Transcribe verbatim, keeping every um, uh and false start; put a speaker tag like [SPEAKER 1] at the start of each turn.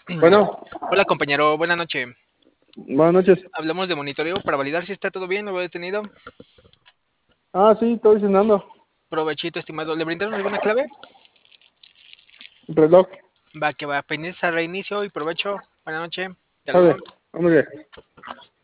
[SPEAKER 1] Bueno,
[SPEAKER 2] Hola compañero, buenas noches.
[SPEAKER 1] buenas noches.
[SPEAKER 2] Hablamos de monitoreo para validar si está todo bien, lo he detenido.
[SPEAKER 1] Ah, sí, estoy cenando.
[SPEAKER 2] Provechito, estimado. ¿Le brindaron alguna clave?
[SPEAKER 1] Reloj.
[SPEAKER 2] Va, que va. Pendientes a reinicio y provecho. Buenas noches. Hasta
[SPEAKER 1] Sale,
[SPEAKER 2] luego.
[SPEAKER 1] hombre.